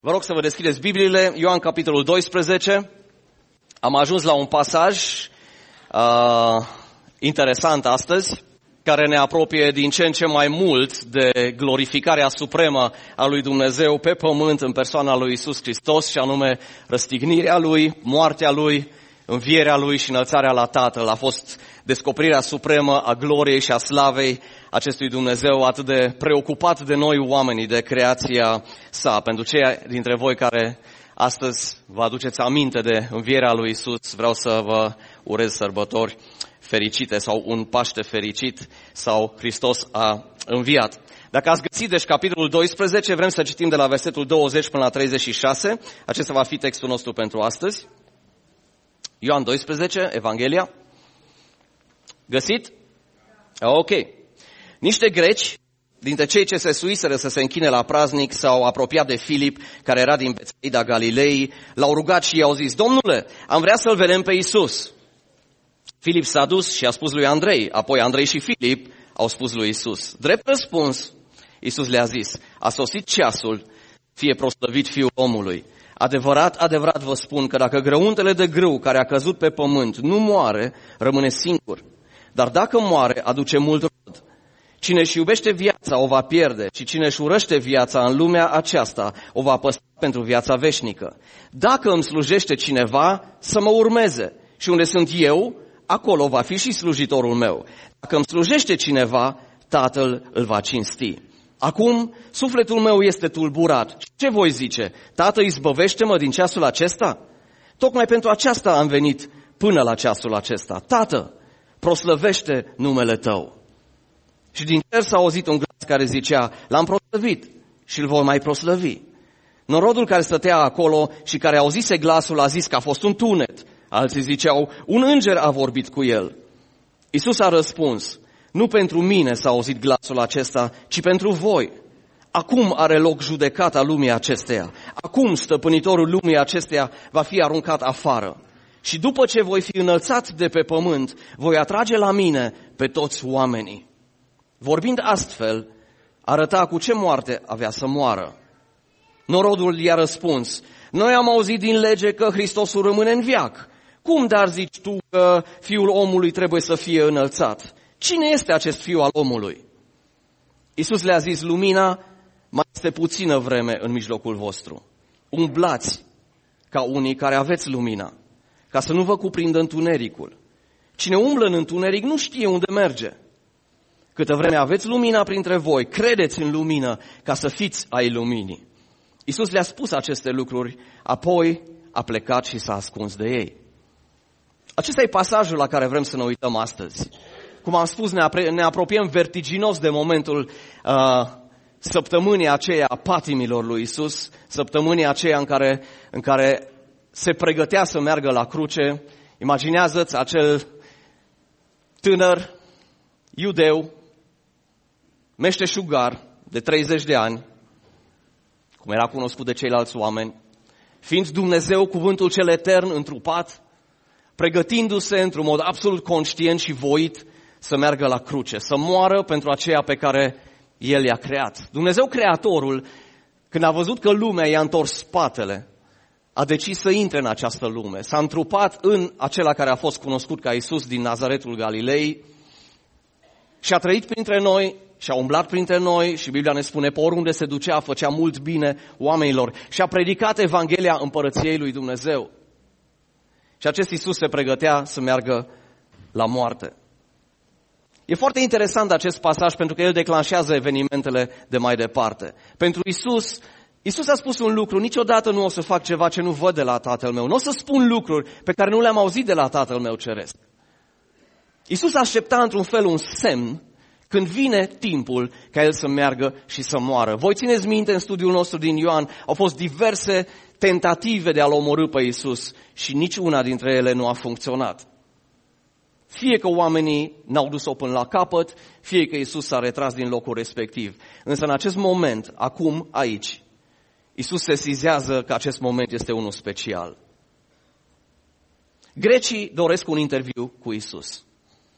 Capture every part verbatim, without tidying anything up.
Vă rog să vă deschideți Bibliile, Ioan capitolul doisprezece. Am ajuns la un pasaj uh, interesant astăzi, care ne apropie din ce în ce mai mult de glorificarea supremă a lui Dumnezeu pe pământ în persoana lui Iisus Hristos, și anume răstignirea Lui, moartea Lui, învierea Lui și înălțarea la Tatăl. A fost descoperirea supremă a gloriei și a slavei acestui Dumnezeu atât de preocupat de noi oamenii, de creația sa. Pentru cei dintre voi care astăzi vă aduceți aminte de învierea lui Iisus, vreau să vă urez sărbători fericite sau un Paște fericit sau Hristos a înviat. Dacă ați găsit, deci, capitolul doisprezece, vrem să citim de la versetul douăzeci până la treizeci și șase. Acesta va fi textul nostru pentru astăzi. Ioan doisprezece, Evanghelia. Găsit? Ok. Niște greci, dintre cei ce se suiseră să se închine la praznic, s-au apropiat de Filip, care era din Betsaida Galilei, l-au rugat și i-au zis: Domnule, am vrea să-L vedem pe Iisus. Filip s-a dus și a spus lui Andrei, apoi Andrei și Filip au spus lui Iisus. Drept răspuns, Iisus le-a zis: a sosit ceasul, fie proslăvit Fiul omului. Adevărat, adevărat vă spun că dacă grăuntele de grâu care a căzut pe pământ nu moare, rămâne singur. Dar dacă moare, aduce mult rod. Cine își iubește viața o va pierde și cine își urăște viața în lumea aceasta o va păstra pentru viața veșnică. Dacă îmi slujește cineva, să mă urmeze, și unde sunt eu, acolo va fi și slujitorul meu. Dacă îmi slujește cineva, Tatăl îl va cinsti. Acum, sufletul meu este tulburat. Ce voi zice? Tată, izbăvește-mă din ceasul acesta? Tocmai pentru aceasta am venit până la ceasul acesta. Tată, proslăvește numele Tău. Și din cer s-a auzit un glas care zicea: L-am proslăvit și îl vor mai proslăvi. Norodul care stătea acolo și care auzise glasul a zis că a fost un tunet. Alții ziceau: un înger a vorbit cu el. Iisus a răspuns: nu pentru mine s-a auzit glasul acesta, ci pentru voi. Acum are loc judecata lumii acesteia. Acum stăpânitorul lumii acesteia va fi aruncat afară. Și după ce voi fi înălțat de pe pământ, voi atrage la mine pe toți oamenii. Vorbind astfel, arăta cu ce moarte avea să moară. Norodul i-a răspuns: noi am auzit din lege că Hristosul rămâne în veac. Cum dar zici tu că Fiul omului trebuie să fie înălțat? Cine este acest Fiu al omului? Iisus le-a zis: lumina mai este puțină vreme în mijlocul vostru. Umblați ca unii care aveți lumina, ca să nu vă cuprindă întunericul. Cine umblă în întuneric nu știe unde merge. Câtă vreme aveți lumina printre voi, credeți în lumină ca să fiți ai luminii. Iisus le-a spus aceste lucruri, apoi a plecat și s-a ascuns de ei. Acesta e pasajul la care vrem să ne uităm astăzi. Cum am spus, ne, apre- ne apropiem vertiginos de momentul uh, săptămânii aceea a patimilor lui Iisus, săptămânii aceea în care, în care se pregătea să meargă la cruce. Imaginează-ți acel tânăr iudeu, meșteșugar de treizeci de ani, cum era cunoscut de ceilalți oameni, fiind Dumnezeu, cuvântul cel etern întrupat, pregătindu-se într-un mod absolut conștient și voit să meargă la cruce, să moară pentru aceea pe care El i-a creat. Dumnezeu Creatorul, când a văzut că lumea i-a întors spatele, a decis să intre în această lume. S-a întrupat în acela care a fost cunoscut ca Iisus din Nazaretul Galilei și a trăit printre noi și a umblat printre noi și Biblia ne spune, pe oriunde se ducea, făcea mult bine oamenilor și a predicat Evanghelia Împărăției lui Dumnezeu. Și acest Iisus se pregătea să meargă la moarte. E foarte interesant acest pasaj pentru că el declanșează evenimentele de mai departe. Pentru Iisus, Iisus a spus un lucru: niciodată nu o să fac ceva ce nu văd de la Tatăl meu. Nu o să spun lucruri pe care nu le-am auzit de la Tatăl meu ceresc. Iisus aștepta într-un fel un semn când vine timpul ca El să meargă și să moară. Voi țineți minte, în studiul nostru din Ioan au fost diverse tentative de a-L omorî pe Iisus și niciuna dintre ele nu a funcționat. Fie că oamenii n-au dus-o până la capăt, fie că Iisus s-a retras din locul respectiv. Însă în acest moment, acum, aici, Iisus sesizează că acest moment este unul special. Grecii doresc un interviu cu Iisus.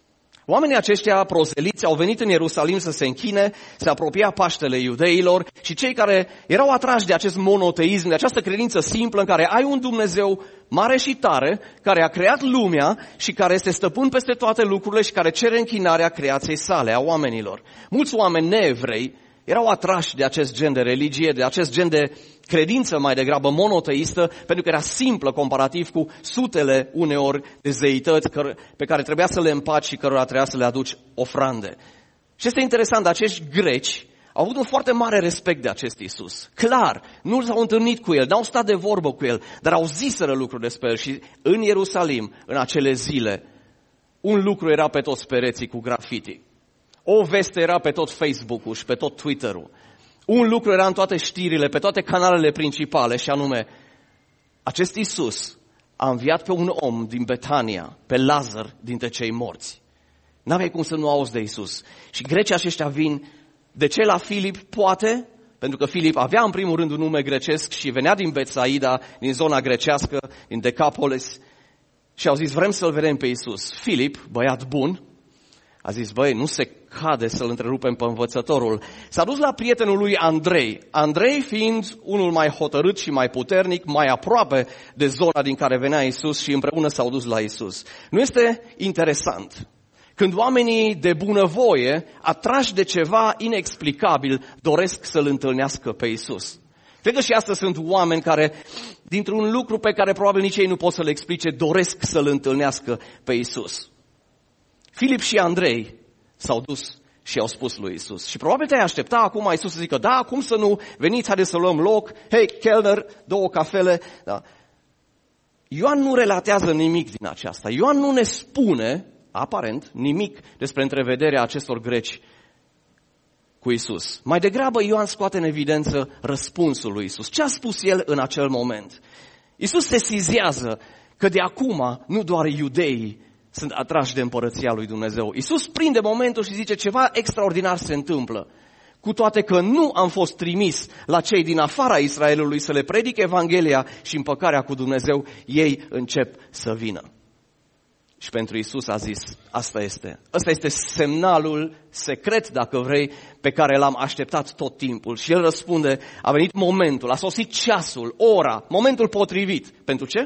Oamenii aceștia proseliți au venit în Ierusalim să se închine, se apropia Paștele iudeilor și cei care erau atrași de acest monoteism, de această credință simplă în care ai un Dumnezeu mare și tare, care a creat lumea și care este stăpân peste toate lucrurile și care cere închinarea creației sale, a oamenilor. Mulți oameni neevrei erau atrași de acest gen de religie, de acest gen de credință mai degrabă monoteistă, pentru că era simplă comparativ cu sutele uneori de zeități pe care trebuia să le împaci și cărora trebuia să le aduci ofrande. Și este interesant, acești greci au avut un foarte mare respect de acest Iisus. Clar, nu s-au întâlnit cu el, n-au stat de vorbă cu el, dar au ziseră lucruri despre el și în Ierusalim, în acele zile, un lucru era pe toți pereții cu grafiti. O veste era pe tot Facebook-ul și pe tot Twitter-ul. Un lucru era în toate știrile, pe toate canalele principale și anume, acest Iisus a înviat pe un om din Betania, pe Lazar dintre cei morți. N-aveai cum să nu auzi de Iisus. Și grecii aceștia vin, de ce la Filip? Poate, pentru că Filip avea în primul rând un nume grecesc și venea din Betsaida, din zona grecească, din Decapolis, și au zis, vrem să-l vedem pe Iisus. Filip, băiat bun, a zis, băi, nu se cade să-l întrerupem pe învățătorul. S-a dus la prietenul lui Andrei. Andrei fiind unul mai hotărât și mai puternic, mai aproape de zona din care venea Iisus și împreună s-au dus la Iisus. Nu este interesant? Când oamenii de bunăvoie, atrași de ceva inexplicabil, doresc să-L întâlnească pe Iisus. Cred că și astăzi sunt oameni care, dintr-un lucru pe care probabil nici ei nu pot să-l explice, doresc să-L întâlnească pe Iisus. Filip și Andrei s-au dus și au spus lui Iisus. Și probabil te-ai aștepta acum Iisus să zică, da, cum să nu, veniți, haideți să luăm loc, hei, Kellner, două cafele. Da. Ioan nu relatează nimic din aceasta. Ioan nu ne spune, aparent, nimic despre întrevederea acestor greci cu Iisus. Mai degrabă Ioan scoate în evidență răspunsul lui Iisus. Ce a spus el în acel moment? Iisus sesizează că de acum nu doar iudeii sunt atrași de împărăția lui Dumnezeu. Iisus prinde momentul și zice ceva extraordinar se întâmplă. Cu toate că nu am fost trimis la cei din afara Israelului să le predic Evanghelia și împăcarea cu Dumnezeu, ei încep să vină. Și pentru Iisus a zis, asta este. Ăsta este semnalul secret, dacă vrei, pe care l-am așteptat tot timpul. Și el răspunde, a venit momentul, a sosit ceasul, ora, momentul potrivit. Pentru ce?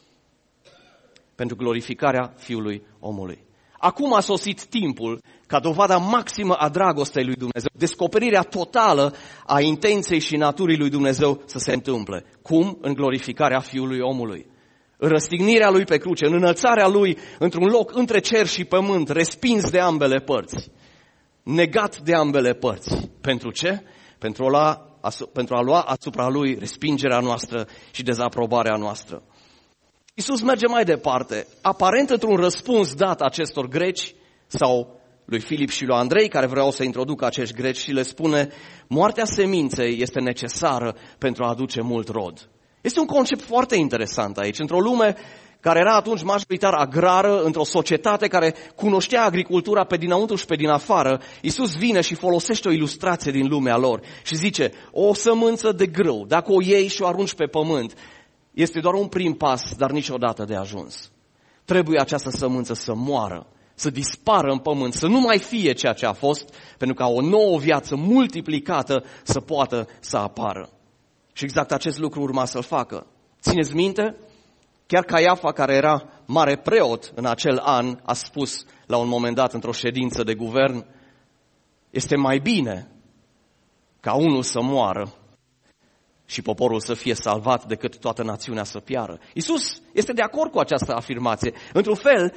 Pentru glorificarea Fiului Omului. Acum a sosit timpul ca dovada maximă a dragostei lui Dumnezeu, descoperirea totală a intenției și naturii lui Dumnezeu să se întâmple. Cum? În glorificarea Fiului Omului. În răstignirea lui pe cruce, în înălțarea lui într-un loc între cer și pământ, respins de ambele părți, negat de ambele părți. Pentru ce? Pentru a lua, pentru a lua asupra lui respingerea noastră și dezaprobarea noastră. Iisus merge mai departe, aparent într-un răspuns dat acestor greci sau lui Filip și lui Andrei, care vreau să introducă acești greci, și le spune, moartea seminței este necesară pentru a aduce mult rod. Este un concept foarte interesant aici, într-o lume care era atunci majoritar agrară, într-o societate care cunoștea agricultura pe dinăuntru și pe din afară. Iisus vine și folosește o ilustrație din lumea lor și zice, o sămânță de grâu, dacă o iei și o arunci pe pământ, este doar un prim pas, dar niciodată de ajuns. Trebuie această sămânță să moară, să dispară în pământ, să nu mai fie ceea ce a fost, pentru ca o nouă viață multiplicată să poată să apară. Și exact acest lucru urma să-l facă. Țineți minte? Chiar Caiafa, care era mare preot în acel an, a spus la un moment dat într-o ședință de guvern, este mai bine ca unul să moară și poporul să fie salvat decât toată națiunea să piară. Iisus este de acord cu această afirmație. Într-un fel,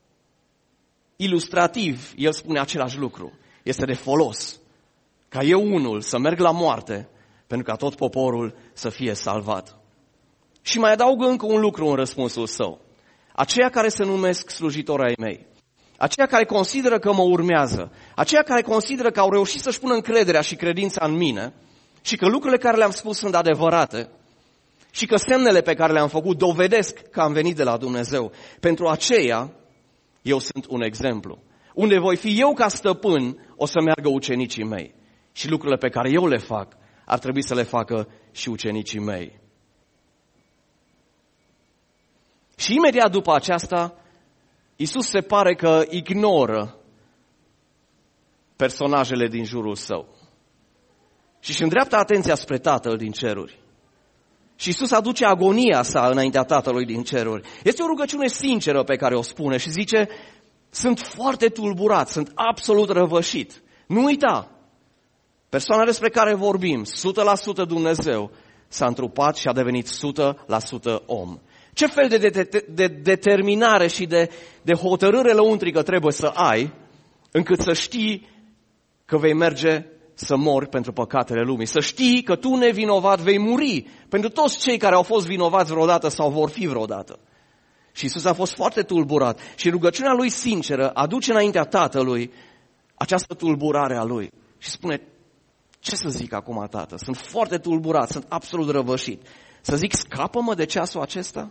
ilustrativ, el spune același lucru. Este de folos ca eu unul să merg la moarte pentru ca tot poporul să fie salvat. Și mai adaugă încă un lucru în răspunsul său. Aceia care se numesc slujitori ai mei, aceia care consideră că mă urmează, aceia care consideră că au reușit să-și pună încrederea și credința în mine și că lucrurile care le-am spus sunt adevărate și că semnele pe care le-am făcut dovedesc că am venit de la Dumnezeu, pentru aceia eu sunt un exemplu. Unde voi fi eu ca stăpân, o să meargă ucenicii mei. Și lucrurile pe care eu le fac, ar trebui să le facă și ucenicii mei. Și imediat după aceasta, Iisus se pare că ignoră personajele din jurul său și își îndreaptă atenția spre Tatăl din ceruri. Și Iisus aduce agonia sa înaintea Tatălui din ceruri. Este o rugăciune sinceră pe care o spune și zice, sunt foarte tulburat, sunt absolut răvășit. Nu uita, persoana despre care vorbim, o sută la sută Dumnezeu, s-a întrupat și a devenit o sută la sută om. Ce fel de, de, de, de determinare și de, de hotărâre lăuntrică trebuie să ai încât să știi că vei merge să mori pentru păcatele lumii. Să știi că tu nevinovat vei muri pentru toți cei care au fost vinovați vreodată sau vor fi vreodată. Și Iisus a fost foarte tulburat și rugăciunea lui sinceră aduce înaintea Tatălui această tulburare a lui. Și spune, ce să zic acum, Tată? Sunt foarte tulburat, sunt absolut răvășit. Să zic, scapă-mă de ceasul acesta?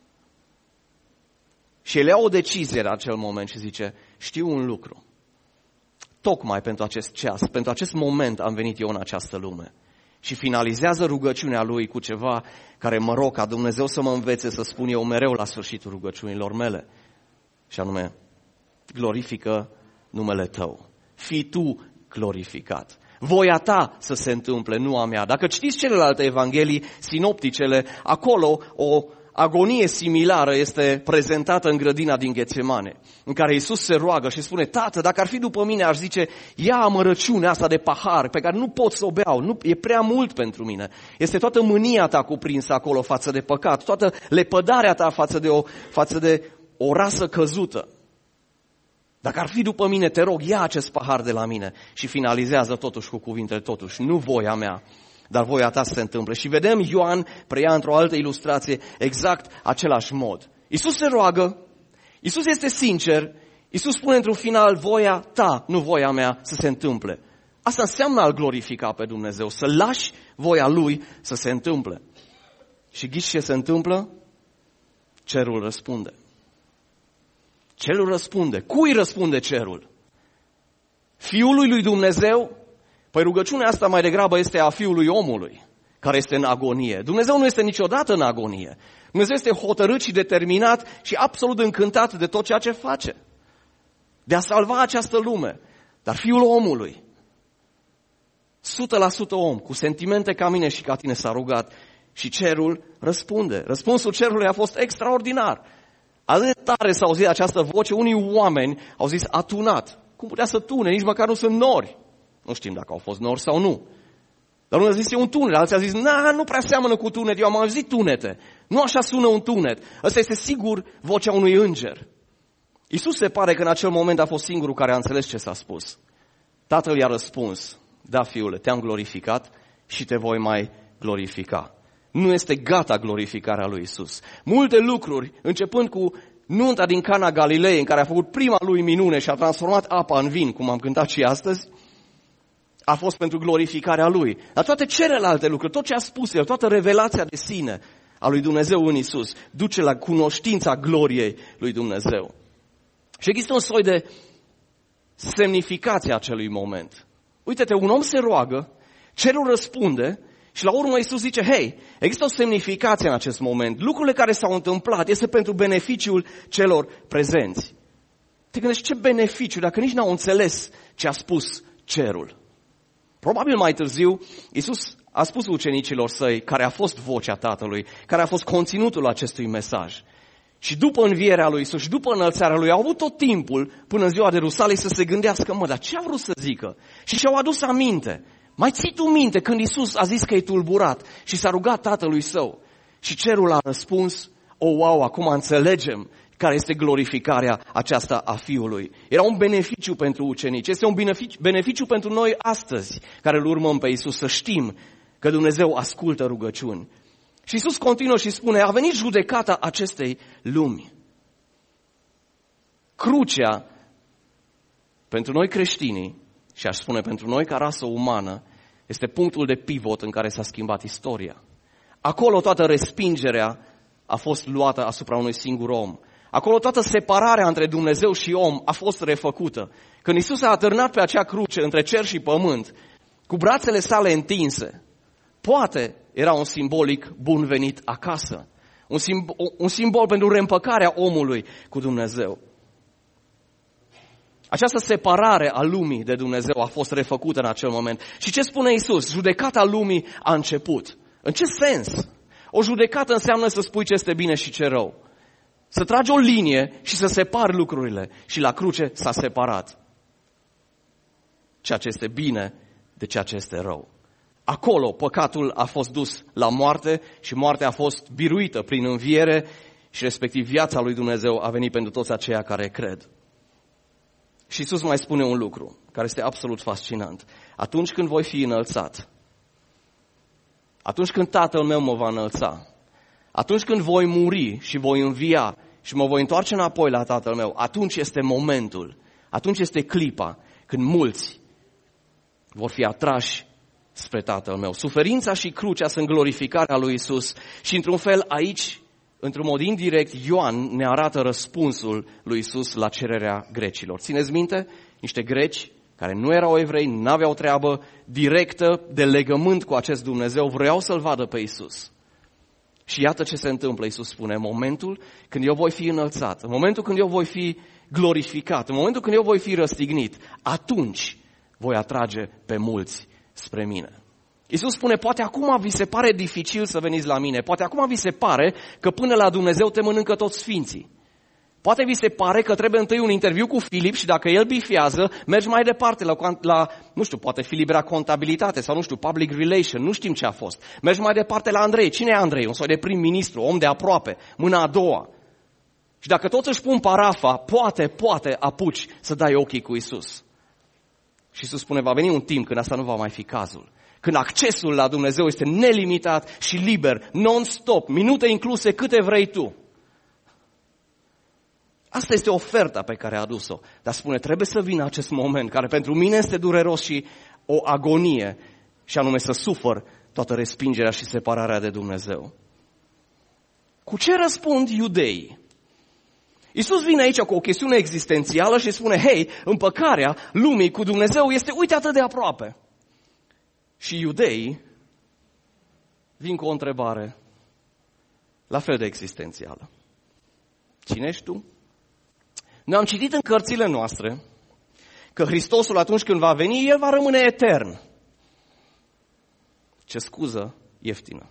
Și el ia o decizie la acel moment și zice, știu un lucru. Tocmai pentru acest ceas, pentru acest moment am venit eu în această lume. Și finalizează rugăciunea lui cu ceva care mă rog ca Dumnezeu să mă învețe să spun eu mereu la sfârșitul rugăciunilor mele. Și anume, glorifică numele tău. Fii tu glorificat. Voia ta să se întâmple, nu a mea. Dacă citiți celelalte evanghelii sinopticele, acolo o agonie similară este prezentată în grădina din Ghetsemane, în care Iisus se roagă și spune, Tată, dacă ar fi după mine, aș zice, ia amărăciunea asta de pahar pe care nu pot să o beau, nu, e prea mult pentru mine. Este toată mânia ta cuprinsă acolo față de păcat, toată lepădarea ta față de o, față de o rasă căzută. Dacă ar fi după mine, te rog, ia acest pahar de la mine. Și finalizează totuși cu cuvintele, totuși, nu voia mea, dar voia ta să se întâmple. Și vedem Ioan preia într-o altă ilustrație exact același mod. Iisus se roagă, Iisus este sincer, Iisus spune într-un final, voia ta, nu voia mea, să se întâmple. Asta înseamnă a-L glorifica pe Dumnezeu, să lași voia Lui să se întâmple. Și ghiși ce se întâmplă? Cerul răspunde. Cerul răspunde. Cui răspunde cerul? Fiului lui Dumnezeu? Păi rugăciunea asta mai degrabă este a Fiului omului, care este în agonie. Dumnezeu nu este niciodată în agonie. Dumnezeu este hotărât și determinat și absolut încântat de tot ceea ce face. De a salva această lume. Dar Fiul omului, o sută la sută om, cu sentimente ca mine și ca tine s-a rugat și cerul răspunde. Răspunsul cerului a fost extraordinar. Atât de tare s-a auzit această voce, unii oameni au zis atunat. Cum putea să tune? Nici măcar nu sunt nori. Nu știm dacă au fost nori sau nu. Dar unul a zis, e un tunet. Alții au zis, na, nu prea seamănă cu tunet. Eu am auzit tunete. Nu așa sună un tunet. Ăsta este sigur vocea unui înger. Iisus se pare că în acel moment a fost singurul care a înțeles ce s-a spus. Tatăl i-a răspuns, da, fiule, te-am glorificat și te voi mai glorifica. Nu este gata glorificarea lui Iisus. Multe lucruri, începând cu nunta din Cana Galilei, în care a făcut prima lui minune și a transformat apa în vin, cum am cântat și astăzi, a fost pentru glorificarea lui. Dar toate celelalte lucruri, tot ce a spus el, toată revelația de sine a lui Dumnezeu în Iisus, duce la cunoștința gloriei lui Dumnezeu. Și există un soi de semnificație a acelui moment. Uite-te, un om se roagă, cerul răspunde și la urmă Iisus zice, hei, există o semnificație în acest moment. Lucrurile care s-au întâmplat este pentru beneficiul celor prezenți. Te gândești, ce beneficiu, dacă nici n-au înțeles ce a spus cerul. Probabil mai târziu, Iisus a spus ucenicilor săi, care a fost vocea Tatălui, care a fost conținutul acestui mesaj. Și după învierea lui Iisus și după înălțarea lui, au avut tot timpul, până în ziua de Rusalei, să se gândească, mă, dar ce a vrut să zică? Și și-au adus aminte. Mai ții tu minte când Iisus a zis că e tulburat și s-a rugat Tatălui Său? Și cerul a răspuns, o, wow, acum înțelegem care este glorificarea aceasta a Fiului. Era un beneficiu pentru ucenici, este un beneficiu, beneficiu pentru noi astăzi, care îl urmăm pe Iisus, să știm că Dumnezeu ascultă rugăciuni. Și Iisus continuă și spune, a venit judecata acestei lumi. Crucea, pentru noi creștinii, și aș spune pentru noi ca rasă umană, este punctul de pivot în care s-a schimbat istoria. Acolo toată respingerea a fost luată asupra unui singur om. Acolo toată separarea între Dumnezeu și om a fost refăcută. Când Iisus a atârnat pe acea cruce între cer și pământ, cu brațele sale întinse, poate era un simbolic bun venit acasă. Un simbol, un simbol pentru reîmpăcarea omului cu Dumnezeu. Această separare a lumii de Dumnezeu a fost refăcută în acel moment. Și ce spune Iisus? Judecata lumii a început. În ce sens? O judecată înseamnă să spui ce este bine și ce rău. Să tragi o linie și să separi lucrurile. Și la cruce s-a separat ceea ce este bine de ceea ce este rău. Acolo păcatul a fost dus la moarte și moartea a fost biruită prin înviere și respectiv viața lui Dumnezeu a venit pentru toți aceia care cred. Și Iisus mai spune un lucru care este absolut fascinant. Atunci când voi fi înălțat, atunci când Tatăl meu mă va înălța, atunci când voi muri și voi învia și mă voi întoarce înapoi la Tatăl meu, atunci este momentul, atunci este clipa când mulți vor fi atrași spre Tatăl meu. Suferința și crucea sunt glorificarea lui Iisus și într-un fel aici, într-un mod indirect, Ioan ne arată răspunsul lui Iisus la cererea grecilor. Țineți minte? Niște greci care nu erau evrei, nu aveau treabă directă de legământ cu acest Dumnezeu, vreau să-L vadă pe Iisus. Și iată ce se întâmplă, Iisus spune, în momentul când eu voi fi înălțat, în momentul când eu voi fi glorificat, în momentul când eu voi fi răstignit, atunci voi atrage pe mulți spre mine. Iisus spune, poate acum vi se pare dificil să veniți la mine, poate acum vi se pare că până la Dumnezeu te mănâncă toți sfinții. Poate vi se pare că trebuie întâi un interviu cu Filip și dacă el bifiază, mergi mai departe la, la nu știu, poate Filip era contabilitate sau nu știu, public relation, nu știm ce a fost. Mergi mai departe la Andrei. Cine e Andrei? Un soi de prim-ministru, om de aproape, mâna a doua. Și dacă toți își pun parafa, poate, poate apuci să dai ochii cu Iisus. Și Iisus spune, va veni un timp când asta nu va mai fi cazul. Când accesul la Dumnezeu este nelimitat și liber, non-stop, minute incluse câte vrei tu. Asta este oferta pe care a adus-o. Dar spune, trebuie să vină acest moment care pentru mine este dureros și o agonie, și anume să sufăr toată respingerea și separarea de Dumnezeu. Cu ce răspund iudeii? Iisus vine aici cu o chestiune existențială și spune, hei, împăcarea lumii cu Dumnezeu este, uite, atât de aproape. Și iudeii vin cu o întrebare la fel de existențială. Cine ești tu? Noi am citit în cărțile noastre că Hristosul atunci când va veni, El va rămâne etern. Ce scuză ieftină.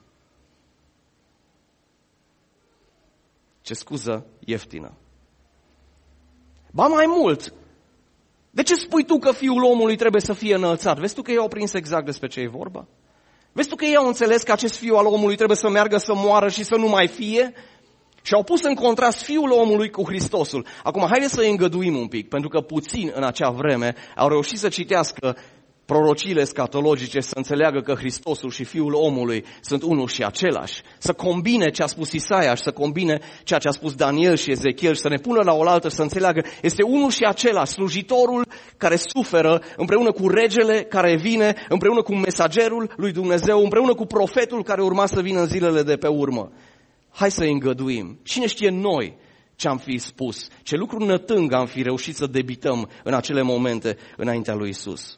Ce scuză ieftină. Ba mai mult, de ce spui tu că Fiul omului trebuie să fie înălțat? Vezi tu că ei au prins exact despre ce e vorba? Vezi tu că ei au înțeles că acest Fiul al omului trebuie să meargă să moară și să nu mai fie? Și au pus în contrast Fiul omului cu Hristosul. Acum, haideți să îi îngăduim un pic, pentru că puțin în acea vreme au reușit să citească prorociile scatologice, să înțeleagă că Hristosul și Fiul omului sunt unul și același. Să combine ce a spus Isaia și să combine ceea ce a spus Daniel și Ezechiel și să ne pună la oaltă și să înțeleagă. Este unul și același, slujitorul care suferă împreună cu regele care vine, împreună cu mesagerul lui Dumnezeu, împreună cu profetul care urma să vină în zilele de pe urmă. Hai să îi îngăduim. Cine știe noi ce am fi spus, ce lucruri nătâng am fi reușit să debităm în acele momente înaintea lui Isus.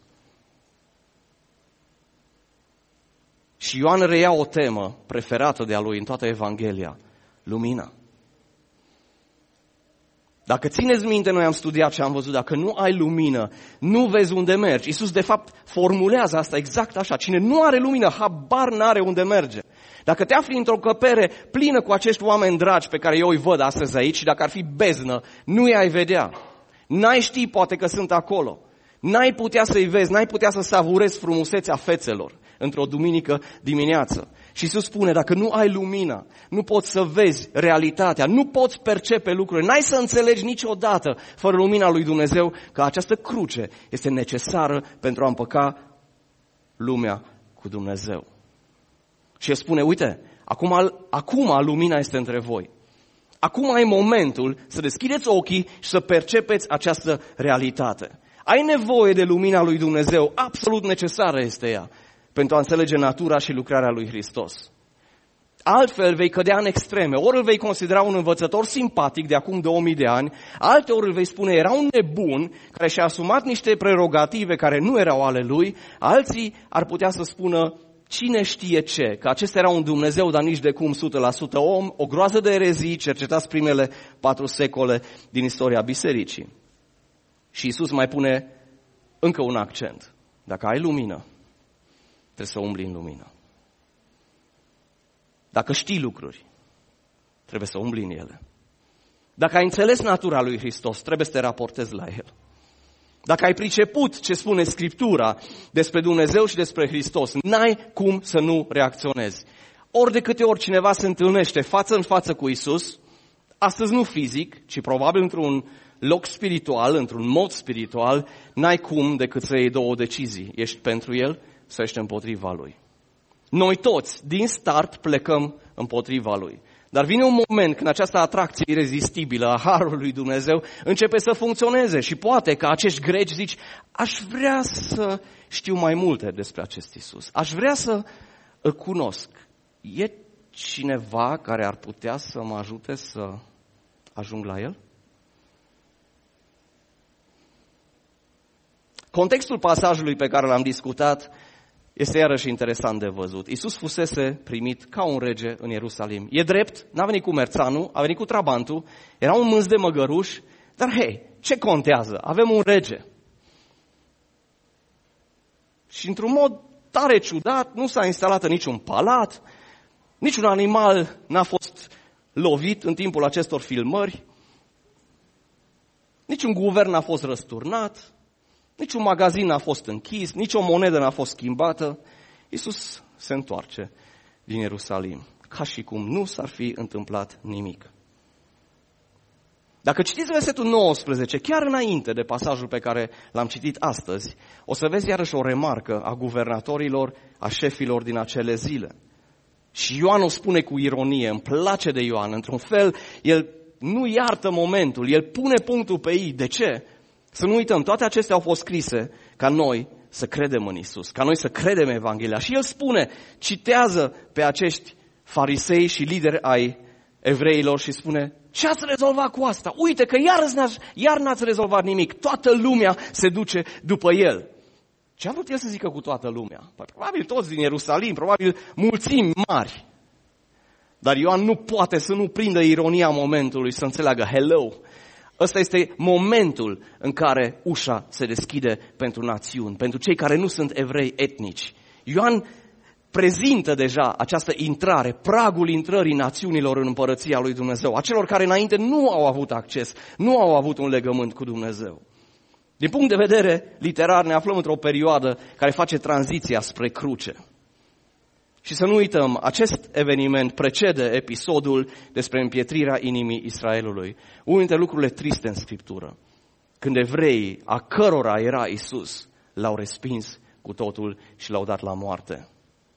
Și Ioan reia o temă preferată de-a lui în toată Evanghelia, lumina. Dacă țineți minte, noi am studiat și am văzut, dacă nu ai lumină, nu vezi unde mergi. Iisus, de fapt, formulează asta exact așa. Cine nu are lumină, habar n-are unde merge. Dacă te afli într-o căpere plină cu acești oameni dragi pe care eu îi văd astăzi aici, și dacă ar fi beznă, nu i-ai vedea. N-ai ști poate că sunt acolo. N-ai putea să-i vezi, n-ai putea să savurezi frumusețea fețelor într-o duminică dimineață. Și Iisus spune, dacă nu ai lumină, nu poți să vezi realitatea, nu poți percepe lucruri, n-ai să înțelegi niciodată, fără lumina lui Dumnezeu, că această cruce este necesară pentru a împăca lumea cu Dumnezeu. Și El spune, uite, acum, acum lumina este între voi. Acum ai momentul să deschideți ochii și să percepeți această realitate. Ai nevoie de lumina lui Dumnezeu, absolut necesară este ea, pentru a înțelege natura și lucrarea lui Hristos. Altfel vei cădea în extreme. Ori îl vei considera un învățător simpatic de acum două mii de ani, alteori îl vei spune era un nebun care și-a asumat niște prerogative care nu erau ale lui, alții ar putea să spună cine știe ce, că acesta era un Dumnezeu, dar nici de cum o sută la sută om, o groază de erezii, cercetați primele patru secole din istoria bisericii. Și Iisus mai pune încă un accent. Dacă ai lumină, trebuie să umbli în lumină. Dacă știi lucruri, trebuie să umbli în ele. Dacă ai înțeles natura lui Hristos, trebuie să te raportezi la El. Dacă ai priceput ce spune Scriptura despre Dumnezeu și despre Hristos, n-ai cum să nu reacționezi. Ori de câte ori cineva se întâlnește față în față cu Iisus, astăzi nu fizic, ci probabil într-un loc spiritual, într-un mod spiritual, n-ai cum decât să iei două decizii. Ești pentru El sau ești împotriva Lui. Noi toți, din start, plecăm împotriva Lui. Dar vine un moment când această atracție irezistibilă a Harului lui Dumnezeu începe să funcționeze și poate că acești greci zici, aș vrea să știu mai multe despre acest Iisus. Aș vrea să îl cunosc. E cineva care ar putea să mă ajute să ajung la El? Contextul pasajului pe care l-am discutat este iarăși interesant de văzut. Iisus fusese primit ca un rege în Ierusalim. E drept, n-a venit cu merțanul, a venit cu trabantul, era un mânz de măgăruș, dar hei, ce contează? Avem un rege. Și într-un mod tare ciudat, nu s-a instalat în niciun palat, niciun animal n-a fost lovit în timpul acestor filmări, niciun guvern n-a fost răsturnat, niciun magazin n-a fost închis, nicio monedă n-a fost schimbată. Iisus se întoarce din Ierusalim, ca și cum nu s-ar fi întâmplat nimic. Dacă citiți versetul nouăsprezece, chiar înainte de pasajul pe care l-am citit astăzi, o să vezi iarăși o remarcă a guvernatorilor, a șefilor din acele zile. Și Ioan o spune cu ironie, îmi place de Ioan, într-un fel, el nu iartă momentul, el pune punctul pe i. De ce? Să nu uităm, toate acestea au fost scrise ca noi să credem în Isus, ca noi să credem Evanghelia. Și el spune, citează pe acești farisei și lideri ai evreilor și spune, ce ați rezolvat cu asta? Uite că iar, iar n-ați rezolvat nimic, toată lumea se duce după el. Ce a vrut el să zică cu toată lumea? Păi, probabil toți din Ierusalim, probabil mulțimi mari. Dar Ioan nu poate să nu prindă ironia momentului, să înțeleagă, hello, ăsta este momentul în care ușa se deschide pentru națiuni, pentru cei care nu sunt evrei etnici. Ioan prezintă deja această intrare, pragul intrării națiunilor în împărăția lui Dumnezeu, a celor care înainte nu au avut acces, nu au avut un legământ cu Dumnezeu. Din punct de vedere literar ne aflăm într-o perioadă care face tranziția spre cruce. Și să nu uităm, acest eveniment precede episodul despre împietrirea inimii Israelului. Unul dintre lucrurile triste în Scriptură, când evreii, a cărora era Isus, l-au respins cu totul și l-au dat la moarte.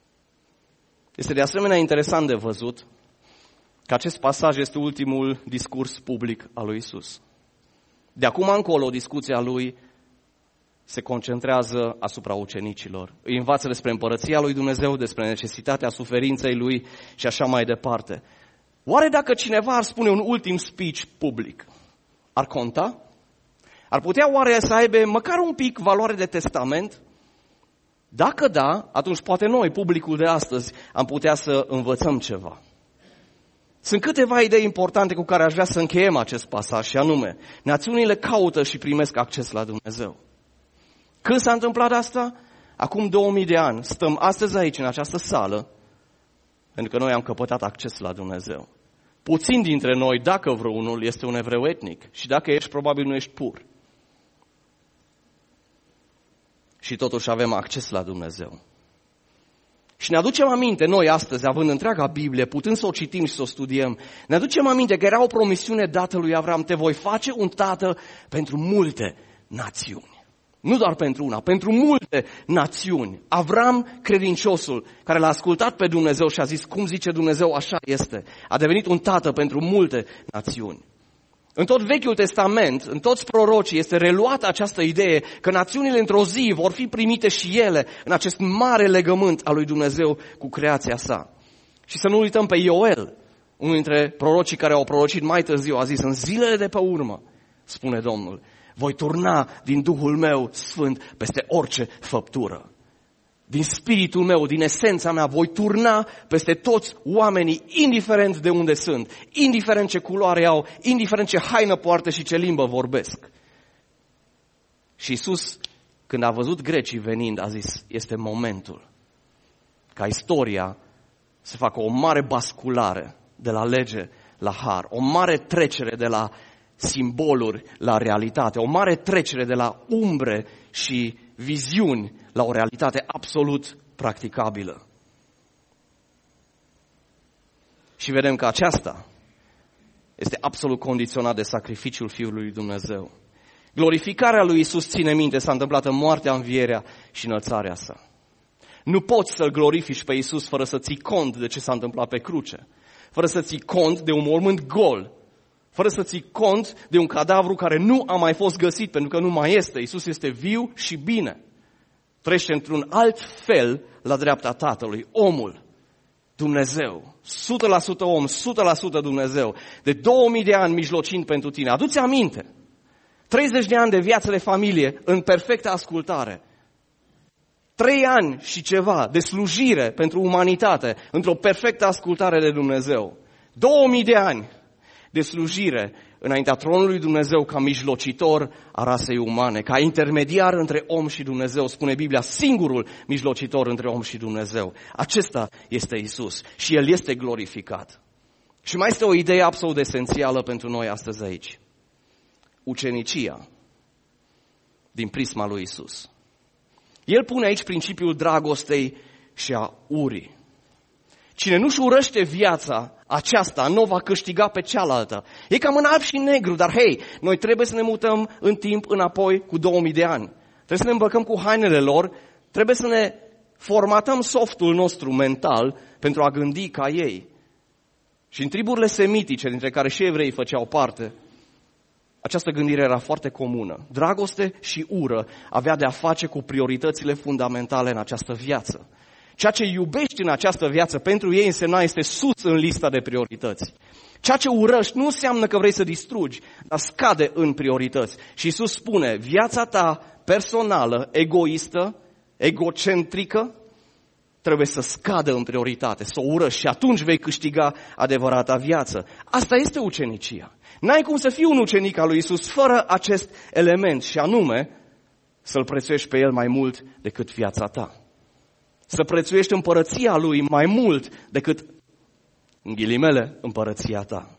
Este de asemenea interesant de văzut că acest pasaj este ultimul discurs public al lui Isus. De acum încolo, discuția lui se concentrează asupra ucenicilor. Îi învață despre împărăția lui Dumnezeu, despre necesitatea suferinței lui și așa mai departe. Oare dacă cineva ar spune un ultim speech public, ar conta? Ar putea oare să aibă măcar un pic valoare de testament? Dacă da, atunci poate noi, publicul de astăzi, am putea să învățăm ceva. Sunt câteva idei importante cu care aș vrea să încheiem acest pasaj și anume, națiunile caută și primesc acces la Dumnezeu. Când s-a întâmplat asta? Acum două mii de ani. Stăm astăzi aici, în această sală, pentru că noi am căpătat acces la Dumnezeu. Puțin dintre noi, dacă vreunul, este un evreu etnic. Și dacă ești, probabil nu ești pur. Și totuși avem acces la Dumnezeu. Și ne aducem aminte, noi astăzi, având întreaga Biblie, putând să o citim și să o studiem, ne aducem aminte că era o promisiune dată lui Avram, te voi face un tată pentru multe națiuni. Nu doar pentru una, pentru multe națiuni. Avram, credinciosul, care l-a ascultat pe Dumnezeu și a zis, cum zice Dumnezeu, așa este. A devenit un tată pentru multe națiuni. În tot Vechiul Testament, în toți prorocii, este reluată această idee că națiunile într-o zi vor fi primite și ele în acest mare legământ al lui Dumnezeu cu creația sa. Și să nu uităm pe Ioel, unul dintre prorocii care au prorocit mai târziu, a zis, în zilele de pe urmă, spune Domnul, voi turna din Duhul meu sfânt peste orice făptură. Din spiritul meu, din esența mea, voi turna peste toți oamenii, indiferent de unde sunt, indiferent ce culoare au, indiferent ce haină poartă și ce limbă vorbesc. Și Iisus, când a văzut grecii venind, a zis, este momentul ca istoria să facă o mare basculare de la lege la har, o mare trecere de la simboluri la realitate, o mare trecere de la umbre și viziuni la o realitate absolut practicabilă. Și vedem că aceasta este absolut condiționat de sacrificiul Fiului lui Dumnezeu. Glorificarea lui Iisus, ține minte, s-a întâmplat în moartea, învierea și înălțarea sa. Nu poți să-L glorifici pe Iisus fără să ții cont de ce s-a întâmplat pe cruce, fără să ții cont de un mormânt gol, fără să ții cont de un cadavru care nu a mai fost găsit, pentru că nu mai este. Iisus este viu și bine. Trece într-un alt fel la dreapta Tatălui. Omul, Dumnezeu, o sută la sută om, o sută la sută Dumnezeu, de două mii de ani mijlocind pentru tine. Adu-ți aminte, treizeci de ani de viață de familie în perfectă ascultare, trei ani și ceva de slujire pentru umanitate într-o perfectă ascultare de Dumnezeu, două mii de ani de slujire înaintea tronului Dumnezeu ca mijlocitor a rasei umane, ca intermediar între om și Dumnezeu, spune Biblia, singurul mijlocitor între om și Dumnezeu. Acesta este Iisus și El este glorificat. Și mai este o idee absolut esențială pentru noi astăzi aici. Ucenicia din prisma lui Iisus. El pune aici principiul dragostei și a urii. Cine nu-și urăște viața aceasta, nu o va câștiga pe cealaltă. E cam în alb și negru, dar hei, noi trebuie să ne mutăm în timp înapoi cu două mii de ani. Trebuie să ne îmbrăcăm cu hainele lor, trebuie să ne formatăm softul nostru mental pentru a gândi ca ei. Și în triburile semitice, dintre care și evreii făceau parte, această gândire era foarte comună. Dragoste și ură avea de a face cu prioritățile fundamentale în această viață. Ceea ce iubești în această viață pentru ei însemna este sus în lista de priorități. Ceea ce urăști nu înseamnă că vrei să distrugi, dar scade în priorități. Și Iisus spune, viața ta personală, egoistă, egocentrică, trebuie să scadă în prioritate, să o urăști și atunci vei câștiga adevărata viață. Asta este ucenicia. N-ai cum să fii un ucenic al lui Iisus fără acest element și anume să-L prețuiești pe El mai mult decât viața ta. Să prețuiești împărăția Lui mai mult decât, în ghilimele, împărăția ta.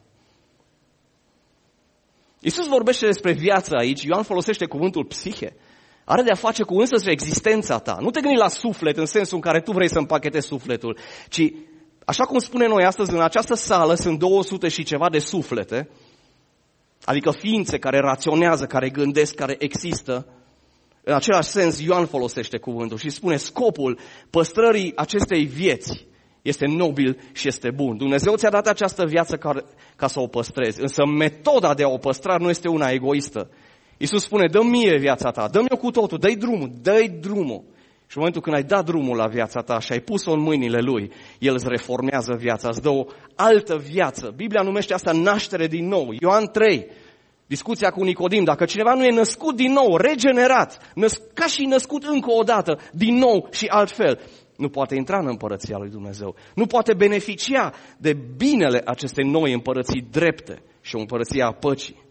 Iisus vorbește despre viață aici, Ioan folosește cuvântul psihe. Are de a face cu însăși existența ta. Nu te gândi la suflet în sensul în care tu vrei să împachetezi sufletul, ci, așa cum spune noi astăzi, în această sală sunt două sute și ceva de suflete, adică ființe care raționează, care gândesc, care există. În același sens, Ioan folosește cuvântul și spune scopul păstrării acestei vieți este nobil și este bun. Dumnezeu ți-a dat această viață ca, ca să o păstrezi, însă metoda de a o păstra nu este una egoistă. Iisus spune, dă-mi mie viața ta, dă-mi-o cu totul, dă-i drumul, dă-i drumul. Și în momentul când ai dat drumul la viața ta și ai pus-o în mâinile Lui, El îți reformează viața, îți dă o altă viață. Biblia numește asta naștere din nou. Ioan trei, discuția cu Nicodim, dacă cineva nu e născut din nou, regenerat, născ- ca și născut încă o dată, din nou și altfel, nu poate intra în împărăția lui Dumnezeu. Nu poate beneficia de binele acestei noi împărății drepte și o împărăție a păcii.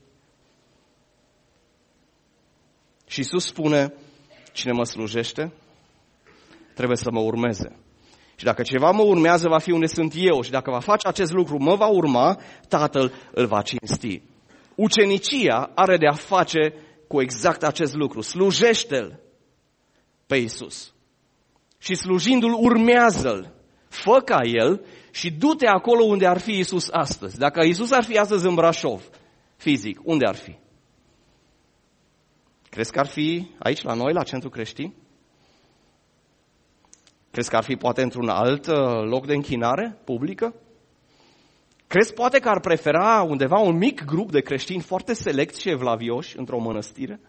Și Iisus spune, cine mă slujește, trebuie să mă urmeze. Și dacă ceva mă urmează, va fi unde sunt eu. Și dacă va face acest lucru, mă va urma, Tatăl îl va cinsti. Ucenicia are de a face cu exact acest lucru. Slujește-L pe Iisus. Și slujindu-L, urmează-L. Fă ca El și du-te acolo unde ar fi Iisus astăzi. Dacă Iisus ar fi astăzi în Brașov, fizic, unde ar fi? Crezi că ar fi aici la noi, la Centru Creștin? Crezi că ar fi poate într-un alt loc de închinare publică? Crezi poate că ar prefera undeva un mic grup de creștini foarte selecți și evlavioși într-o mănăstire?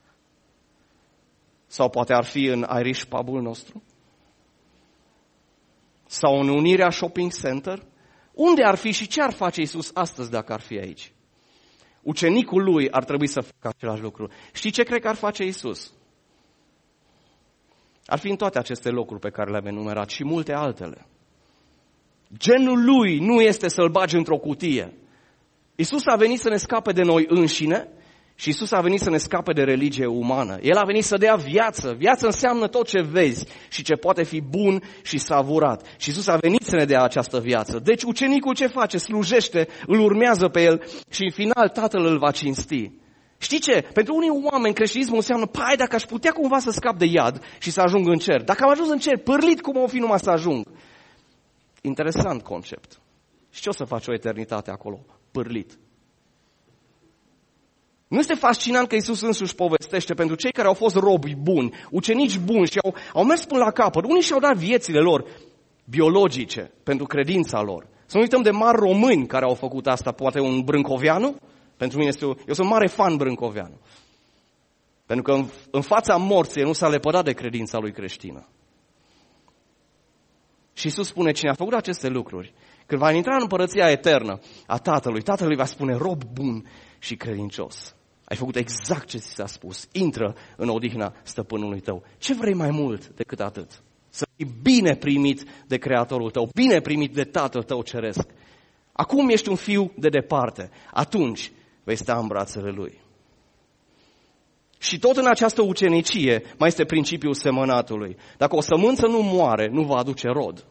Sau poate ar fi în Irish pub-ul nostru? Sau în Unirea Shopping Center? Unde ar fi și ce ar face Iisus astăzi dacă ar fi aici? Ucenicul lui ar trebui să facă același lucru. Știi ce cred că ar face Iisus? Ar fi în toate aceste locuri pe care le-am enumerat și multe altele. Genul lui nu este să-l bagi într-o cutie. Iisus a venit să ne scape de noi înșine Și Iisus a venit să ne scape de religie umană. El a venit să dea viață. Viață înseamnă tot ce vezi și ce poate fi bun și savurat. Și Iisus a venit să ne dea această viață. Deci ucenicul ce face? Slujește, îl urmează pe el și în final Tatăl îl va cinsti. Știi ce? Pentru unii oameni creștinismul înseamnă, pai, dacă aș putea cumva să scap de iad și să ajung în cer. Dacă am ajuns în cer, pârlit cum o fi numai să ajung. Interesant concept. Și ce o să faci o eternitate acolo? Pârlit. Nu este fascinant că Iisus însuși povestește pentru cei care au fost robi buni, ucenici buni și au, au mers până la capăt. Unii și-au dat viețile lor biologice pentru credința lor. Să nu uităm de mari români care au făcut asta, poate un Brâncoveanu. Pentru mine este o, eu sunt mare fan Brâncoveanu. Pentru că în, în fața morții nu s-a lepădat de credința lui creștină. Și Iisus spune, cine a făcut aceste lucruri, când va intra în împărăția eternă a Tatălui, Tatălui va spune, rob bun și credincios. Ai făcut exact ce ți s-a spus. Intră în odihna stăpânului tău. Ce vrei mai mult decât atât? Să fii bine primit de Creatorul tău, bine primit de Tatăl tău ceresc. Acum ești un fiu de departe. Atunci vei sta în brațele Lui. Și tot în această ucenicie mai este principiul semănatului. Dacă o sămânță nu moare, nu va aduce rod.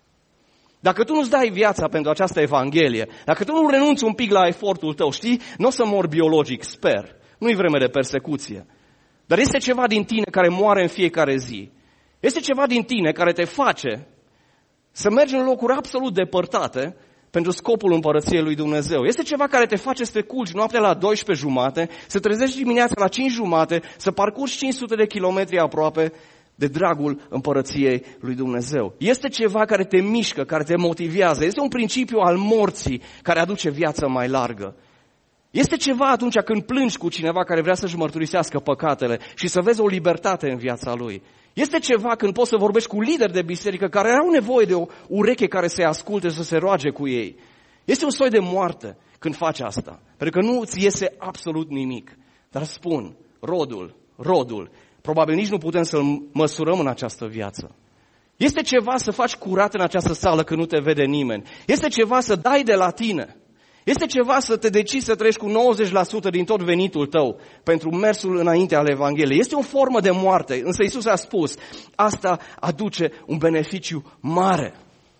Dacă tu nu-ți dai viața pentru această Evanghelie, dacă tu nu renunți un pic la efortul tău, știi, nu o să mori biologic, sper. Nu-i vreme de persecuție. Dar este ceva din tine care moare în fiecare zi. Este ceva din tine care te face să mergi în locuri absolut depărtate pentru scopul împărăției lui Dumnezeu. Este ceva care te face să te culci noaptea la douăsprezece jumate, să trezești dimineața la cinci jumate, să parcurgi cinci sute de kilometri aproape de dragul împărăției lui Dumnezeu. Este ceva care te mișcă, care te motivează. Este un principiu al morții care aduce viață mai largă. Este ceva atunci când plângi cu cineva care vrea să-și mărturisească păcatele și să vezi o libertate în viața lui. Este ceva când poți să vorbești cu lideri de biserică care au nevoie de o ureche care să-i asculte, să se roage cu ei. Este un soi de moarte când faci asta, pentru că nu îți iese absolut nimic. Dar spun, rodul, rodul, probabil nici nu putem să-l măsurăm în această viață. Este ceva să faci curat în această sală când nu te vede nimeni. Este ceva să dai de la tine. Este ceva să te decizi să trăiești cu nouăzeci la sută din tot venitul tău pentru mersul înainte al Evangheliei. Este o formă de moarte, însă Iisus a spus, asta aduce un beneficiu mare.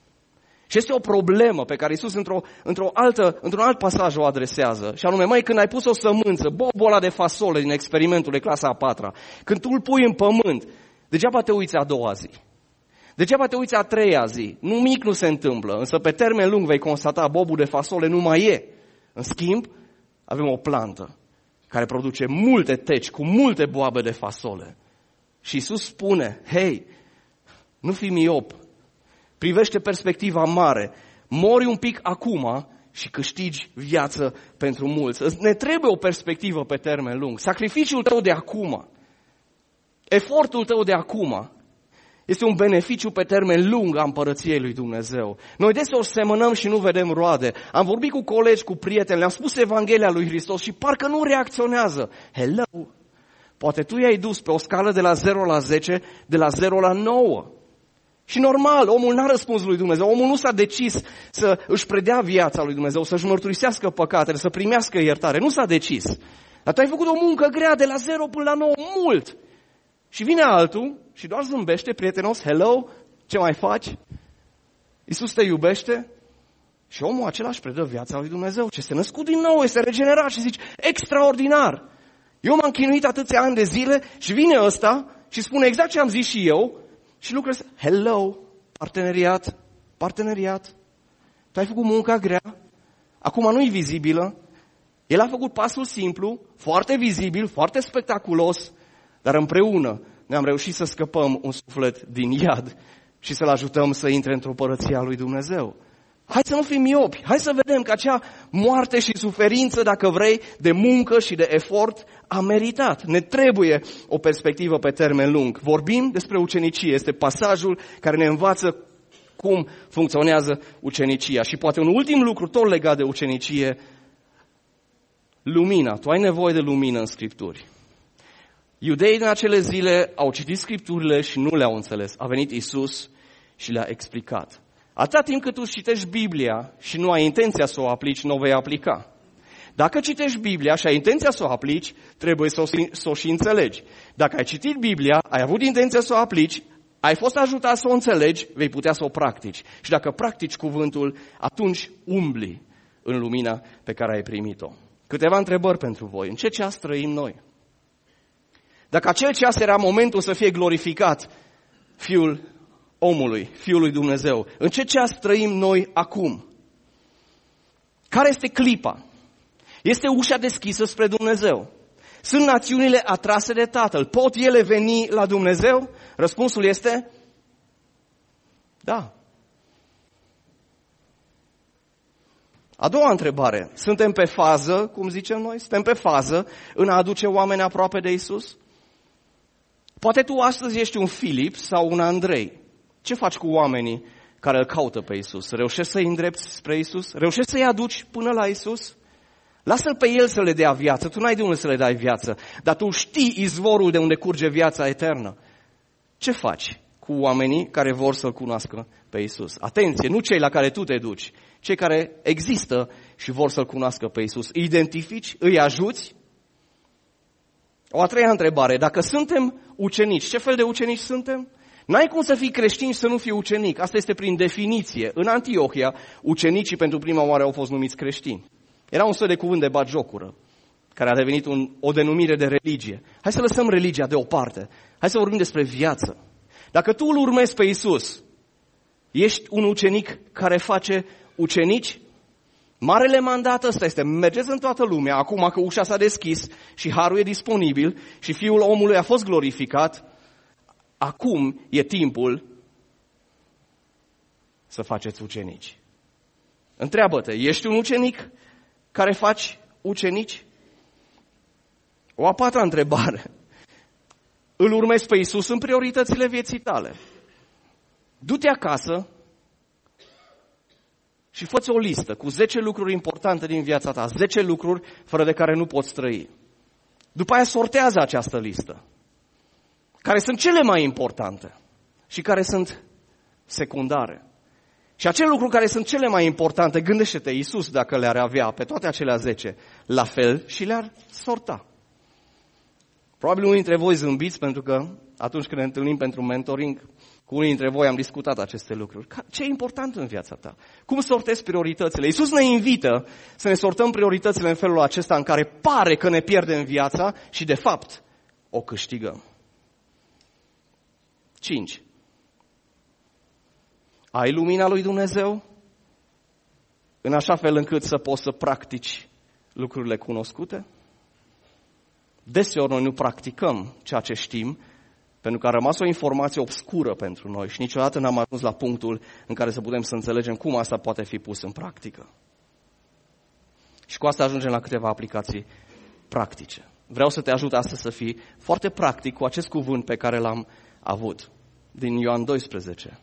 Și este o problemă pe care Iisus într-o, într-o altă, într-un alt pasaj o adresează. Și anume, măi, când ai pus o sămânță, bobul ăla de fasole din experimentul de clasa a patra, când tu îl pui în pământ, degeaba te uiți a doua zi. Degeaba te uiți a treia zi. Nimic nu se întâmplă, însă pe termen lung vei constata bobul de fasole nu mai e. În schimb, avem o plantă care produce multe teci cu multe boabe de fasole. Și Iisus spune, hei, nu fi miop, privește perspectiva mare, mori un pic acum și câștigi viață pentru mulți. Ne trebuie o perspectivă pe termen lung. Sacrificiul tău de acum, efortul tău de acum, este un beneficiu pe termen lung a împărăției lui Dumnezeu. Noi deseori semănăm și nu vedem roade. Am vorbit cu colegi, cu prieteni, le-am spus Evanghelia lui Hristos și parcă nu reacționează. Hello! Poate tu i-ai dus pe o scală de la zero la zece, de la zero la nouă. Și normal, omul n-a răspuns lui Dumnezeu. Omul nu s-a decis să își predea viața lui Dumnezeu, să-și mărturisească păcatele, să primească iertare. Nu s-a decis. Dar tu ai făcut o muncă grea de la zero până la nouă, mult. Și vine altul și doar zâmbește, prietenos, hello, ce mai faci? Iisus te iubește și omul acela își predă viața lui Dumnezeu. Ce se născut din nou, este regenerat și zici, extraordinar! Eu m-am chinuit atâția ani de zile și vine ăsta și spune exact ce am zis și eu și lucrează, hello, parteneriat, parteneriat. Tu ai făcut munca grea, acum nu e vizibilă. El a făcut pasul simplu, foarte vizibil, foarte spectaculos, dar împreună ne-am reușit să scăpăm un suflet din iad și să-l ajutăm să intre într-o părăție a lui Dumnezeu. Hai să nu fim miopi, hai să vedem că acea moarte și suferință, dacă vrei, de muncă și de efort a meritat. Ne trebuie o perspectivă pe termen lung. Vorbim despre ucenicie, este pasajul care ne învață cum funcționează ucenicia. Și poate un ultim lucru tot legat de ucenicie, lumina. Tu ai nevoie de lumină în Scripturi. Iudeii din acele zile au citit Scripturile și nu le-au înțeles. A venit Iisus și le-a explicat. Atâta timp cât tu citești Biblia și nu ai intenția să o aplici, nu o vei aplica. Dacă citești Biblia și ai intenția să o aplici, trebuie să o, să o și înțelegi. Dacă ai citit Biblia, ai avut intenția să o aplici, ai fost ajutat să o înțelegi, vei putea să o practici. Și dacă practici cuvântul, atunci umbli în lumina pe care ai primit-o. Câteva întrebări pentru voi. În ce ceas trăim noi? Dacă acel ceas era momentul să fie glorificat Fiul omului, Fiul lui Dumnezeu, în ce ceas trăim noi acum? Care este clipa? Este ușa deschisă spre Dumnezeu? Sunt națiunile atrase de Tatăl? Pot ele veni la Dumnezeu? Răspunsul este da. A doua întrebare. Suntem pe fază, cum zicem noi? Suntem pe fază în a aduce oameni aproape de Iisus? Poate tu astăzi ești un Filip sau un Andrei. Ce faci cu oamenii care îl caută pe Iisus? Reușești să-i îndrepți spre Iisus? Reușești să-i aduci până la Iisus? Lasă-L pe El să le dea viață. Tu n-ai de unde să le dai viață, dar tu știi izvorul de unde curge viața eternă. Ce faci cu oamenii care vor să-L cunoască pe Iisus? Atenție, nu cei la care tu te duci, cei care există și vor să-L cunoască pe Iisus. Îi identifici? Îi ajuți? O a treia întrebare. Dacă suntem ucenici, ce fel de ucenici suntem? N-ai cum să fii creștin și să nu fii ucenic. Asta este prin definiție. În Antiohia, ucenicii pentru prima oară au fost numiți creștini. Era un soi de cuvânt de batjocură, care a devenit un, o denumire de religie. Hai să lăsăm religia deoparte. Hai să vorbim despre viață. Dacă tu îl urmezi pe Iisus, ești un ucenic care face ucenici? Marele mandat ăsta este, mergeți în toată lumea, acum că ușa s-a deschis și harul e disponibil și Fiul omului a fost glorificat, acum e timpul să faceți ucenici. Întreabă-te, ești un ucenic care faci ucenici? O a patra întrebare. Îl urmezi pe Iisus în prioritățile vieții tale. Du-te acasă și fă-ți o listă cu zece lucruri importante din viața ta, zece lucruri fără de care nu poți trăi. După aia sortează această listă. Care sunt cele mai importante și care sunt secundare. Și acele lucruri care sunt cele mai importante, gândește-te, Iisus, dacă le-ar avea pe toate acelea zece, la fel și le-ar sorta. Probabil unii dintre voi zâmbiți, pentru că atunci când ne întâlnim pentru mentoring, cu unii dintre voi am discutat aceste lucruri. Ce e important în viața ta? Cum sortezi prioritățile? Iisus ne invită să ne sortăm prioritățile în felul acesta în care pare că ne pierdem viața și de fapt o câștigăm. cinci. Ai lumina lui Dumnezeu în așa fel încât să poți să practici lucrurile cunoscute? Deseori noi nu practicăm ceea ce știm, pentru că a rămas o informație obscură pentru noi și niciodată n-am ajuns la punctul în care să putem să înțelegem cum asta poate fi pus în practică. Și cu asta ajungem la câteva aplicații practice. Vreau să te ajut astăzi să fii foarte practic cu acest cuvânt pe care l-am avut din Ioan doisprezece.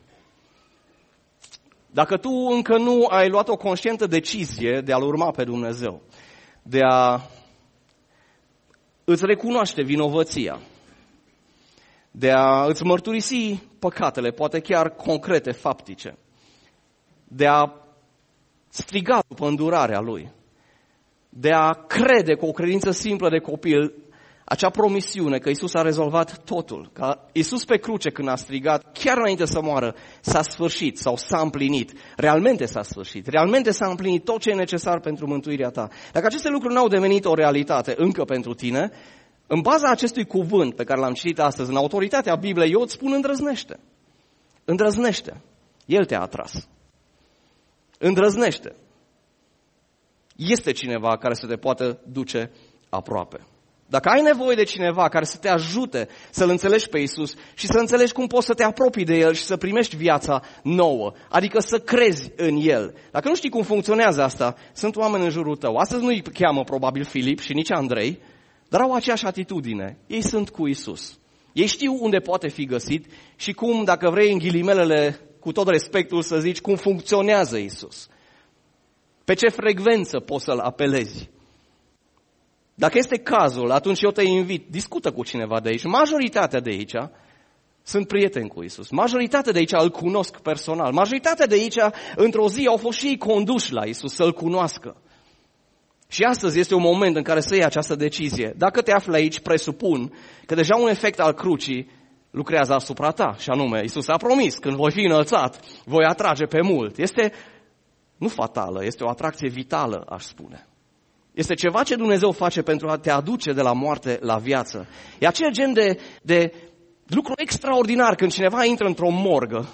Dacă tu încă nu ai luat o conștientă decizie de a-L urma pe Dumnezeu, de a îți recunoaște vinovăția, de a îți mărturisi păcatele, poate chiar concrete, faptice, de a striga după îndurarea Lui, de a crede cu o credință simplă de copil acea promisiune că Iisus a rezolvat totul, că Iisus pe cruce când a strigat, chiar înainte să moară, s-a sfârșit sau s-a împlinit. Realmente s-a sfârșit, realmente s-a împlinit tot ce e necesar pentru mântuirea ta. Dacă aceste lucruri n-au devenit o realitate încă pentru tine, în baza acestui cuvânt pe care l-am citit astăzi, în autoritatea Bibliei, eu îți spun îndrăznește. Îndrăznește. El te-a atras. Îndrăznește. Este cineva care să te poată duce aproape. Dacă ai nevoie de cineva care să te ajute să-L înțelegi pe Iisus și să înțelegi cum poți să te apropii de El și să primești viața nouă, adică să crezi în El. Dacă nu știi cum funcționează asta, sunt oameni în jurul tău. Astăzi nu îi cheamă probabil Filip și nici Andrei, dar au aceeași atitudine. Ei sunt cu Iisus. Ei știu unde poate fi găsit și cum, dacă vrei, în ghilimelele, cu tot respectul să zici, cum funcționează Iisus. Pe ce frecvență poți să-L apelezi. Dacă este cazul, atunci eu te invit, discută cu cineva de aici. Majoritatea de aici sunt prieteni cu Iisus. Majoritatea de aici îl cunosc personal. Majoritatea de aici, într-o zi, au fost și ei conduși la Iisus să-L cunoască. Și astăzi este un moment în care să iei această decizie. Dacă te afli aici, presupun că deja un efect al crucii lucrează asupra ta. Și anume, Iisus a promis, când voi fi înălțat, voi atrage pe mult. Este nu fatală, este o atracție vitală, aș spune. Este ceva ce Dumnezeu face pentru a te aduce de la moarte la viață. E acel gen de, de lucru extraordinar când cineva intră într-o morgă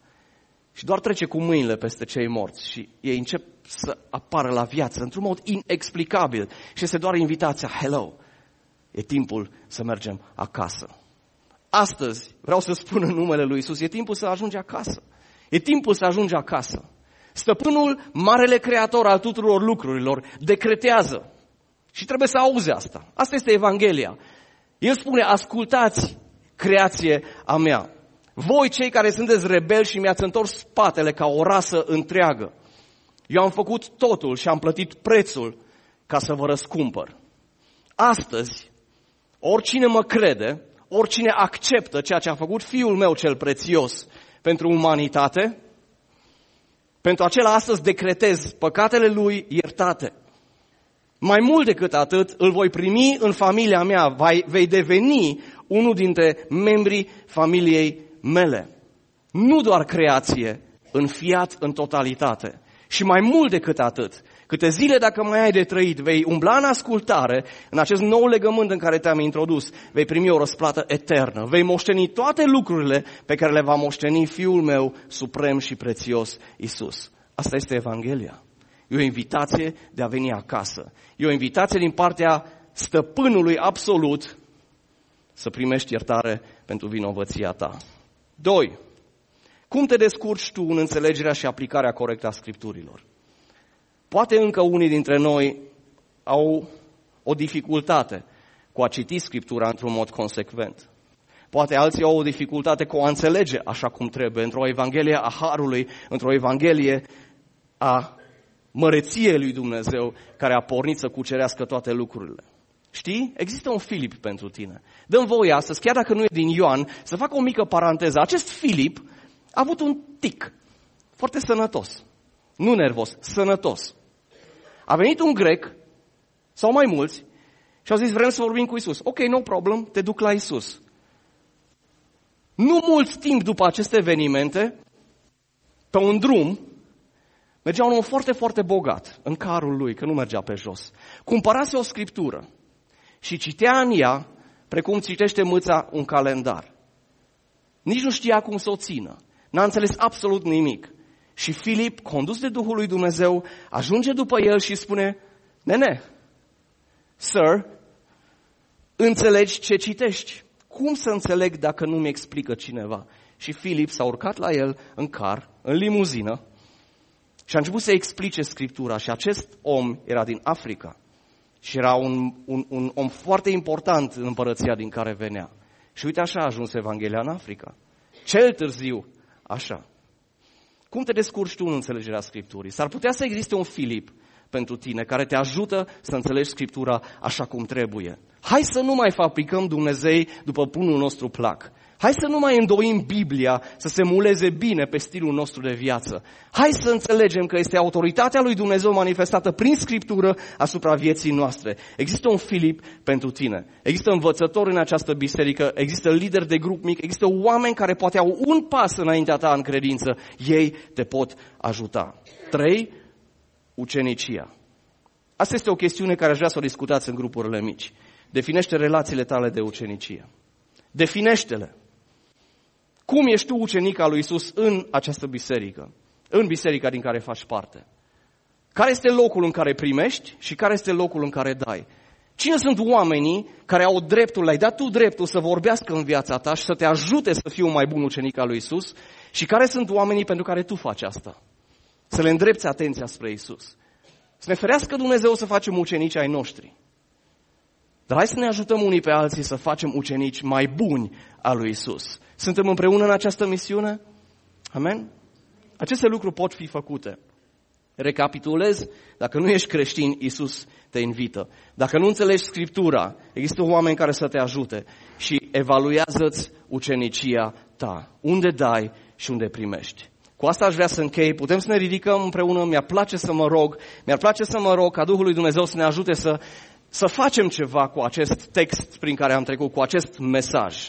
și doar trece cu mâinile peste cei morți și ei încep să apară la viață într-un mod inexplicabil și este doar invitația, hello, e timpul să mergem acasă. Astăzi, vreau să spun în numele lui Iisus, e timpul să ajungi acasă. E timpul să ajungi acasă. Stăpânul, marele creator al tuturor lucrurilor, decretează. Și trebuie să auzi asta. Asta este Evanghelia. El spune, ascultați, creație a mea. Voi, cei care sunteți rebeli și mi-ați întors spatele ca o rasă întreagă. Eu am făcut totul și am plătit prețul ca să vă răscumpăr. Astăzi, oricine mă crede, oricine acceptă ceea ce a făcut Fiul meu cel prețios pentru umanitate, pentru acela astăzi decretez păcatele lui iertate. Mai mult decât atât, îl voi primi în familia mea, vei deveni unul dintre membrii familiei mele. Nu doar creație, înfiat în totalitate. Și mai mult decât atât, câte zile dacă mai ai de trăit, vei umbla în ascultare, în acest nou legământ în care te-am introdus, vei primi o răsplată eternă. Vei moșteni toate lucrurile pe care le va moșteni Fiul meu suprem și prețios, Iisus. Asta este Evanghelia. E o invitație de a veni acasă. E o invitație din partea stăpânului absolut să primești iertare pentru vinovăția ta. Doi. Cum te descurci tu în înțelegerea și aplicarea corectă a Scripturilor? Poate încă unii dintre noi au o dificultate cu a citi Scriptura într-un mod consecvent. Poate alții au o dificultate cu a înțelege așa cum trebuie, într-o Evanghelie a Harului, într-o Evanghelie a măreției lui Dumnezeu care a pornit să cucerească toate lucrurile. Știi? Există un Filip pentru tine. Dă-mi voie astăzi, chiar dacă nu e din Ioan, să fac o mică paranteză. Acest Filip a avut un tic foarte sănătos. Nu nervos, sănătos. A venit un grec, sau mai mulți, și au zis, vrem să vorbim cu Iisus. Ok, no problem, te duc la Iisus. Nu mult timp după aceste evenimente, pe un drum, mergea un om foarte, foarte bogat, în carul lui, că nu mergea pe jos. Cumpărase o scriptură și citea în ea, precum citește mâța un calendar. Nici nu știa cum să o țină. N-a înțeles absolut nimic. Și Filip, condus de Duhul lui Dumnezeu, ajunge după el și spune, nene, sir, înțelegi ce citești? Cum să înțeleg dacă nu mi explică cineva? Și Filip s-a urcat la el în car, în limuzină, și a început să explice Scriptura. Și acest om era din Africa. Și era un, un, un om foarte important în împărăția din care venea. Și uite așa a ajuns Evanghelia în Africa. Cel târziu, așa. Cum te descurci tu în înțelegerea Scripturii? S-ar putea să existe un Filip pentru tine care te ajută să înțelegi Scriptura așa cum trebuie. Hai să nu mai fabricăm Dumnezei după punul nostru plac. Hai să nu mai îndoim Biblia să se muleze bine pe stilul nostru de viață. Hai să înțelegem că este autoritatea lui Dumnezeu manifestată prin Scriptură asupra vieții noastre. Există un Filip pentru tine. Există învățători în această biserică, există lideri de grup mic, există oameni care poate au un pas înaintea ta în credință. Ei te pot ajuta. Trei, ucenicia. Asta este o chestiune care aș vrea să o discutați în grupurile mici. Definește relațiile tale de ucenicie. Definește-le. Cum ești tu ucenic al lui Iisus în această biserică? În biserica din care faci parte? Care este locul în care primești și care este locul în care dai? Cine sunt oamenii care au dreptul, le-ai dat tu dreptul să vorbească în viața ta și să te ajute să fii un mai bun ucenic al lui Iisus? Și care sunt oamenii pentru care tu faci asta? Să le îndrepți atenția spre Iisus. Să ne ferească Dumnezeu să facem ucenici ai noștri. Dar hai să ne ajutăm unii pe alții să facem ucenici mai buni al lui Iisus. Suntem împreună în această misiune? Amen? Aceste lucruri pot fi făcute. Recapitulez, dacă nu ești creștin, Iisus te invită. Dacă nu înțelegi Scriptura, există oameni care să te ajute și evaluează-ți ucenicia ta. Unde dai și unde primești. Cu asta aș vrea să închei. Putem să ne ridicăm împreună. Mi-ar place să mă rog. Mi-ar place să mă rog ca Duhul lui Dumnezeu să ne ajute să, să facem ceva cu acest text prin care am trecut, cu acest mesaj.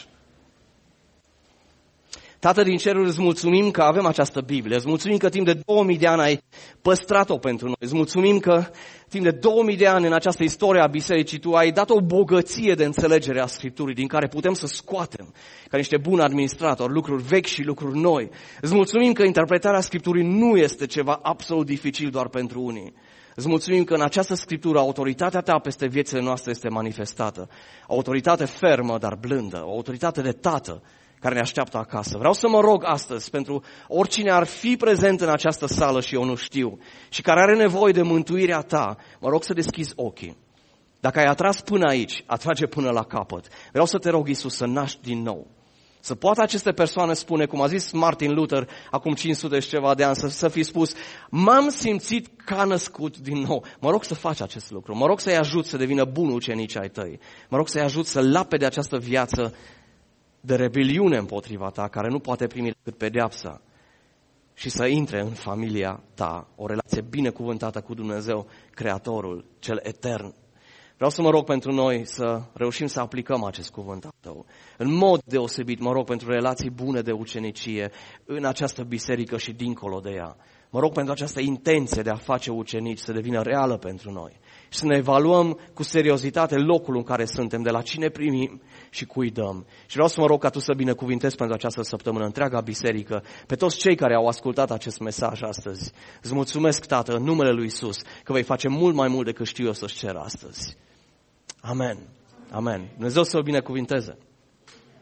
Tată din ceruri, îți mulțumim că avem această Biblie. Îți mulțumim că timp de două mii de ani ai păstrat-o pentru noi. Îți mulțumim că timp de două mii de ani în această istorie a bisericii tu ai dat o bogăție de înțelegere a Scripturii din care putem să scoatem ca niște buni administratori lucruri vechi și lucruri noi. Îți mulțumim că interpretarea Scripturii nu este ceva absolut dificil doar pentru unii. Îți mulțumim că în această Scriptură autoritatea ta peste viețile noastre este manifestată. O autoritate fermă, dar blândă. O autoritate de tată care ne așteaptă acasă. Vreau să mă rog astăzi pentru oricine ar fi prezent în această sală și eu nu știu și care are nevoie de mântuirea ta, mă rog să deschizi ochii. Dacă ai atras până aici, atrage până la capăt. Vreau să te rog, Iisus, să naști din nou. Să poată aceste persoane spune, cum a zis Martin Luther acum cinci sute și ceva de ani, să, să fi spus, m-am simțit ca născut din nou. Mă rog să faci acest lucru. Mă rog să-i ajut să devină buni ucenici ai tăi. Mă rog să-i ajut să lape de această viață de rebeliune împotriva ta, care nu poate primi decât pedeapsa, și să intre în familia ta, o relație binecuvântată cu Dumnezeu, Creatorul, cel etern. Vreau să mă rog pentru noi să reușim să aplicăm acest cuvânt al tău. În mod deosebit mă rog pentru relații bune de ucenicie în această biserică și dincolo de ea. Mă rog pentru această intenție de a face ucenici să devină reală pentru noi și să ne evaluăm cu seriozitate locul în care suntem, de la cine primim și cui dăm. Și vreau să mă rog ca tu să binecuvintezi pentru această săptămână întreaga biserică, pe toți cei care au ascultat acest mesaj astăzi. Îți mulțumesc, Tată, în numele lui Iisus, că vei face mult mai mult decât știu eu să-ți cer astăzi. Amen. Amen. Dumnezeu să o binecuvinteze.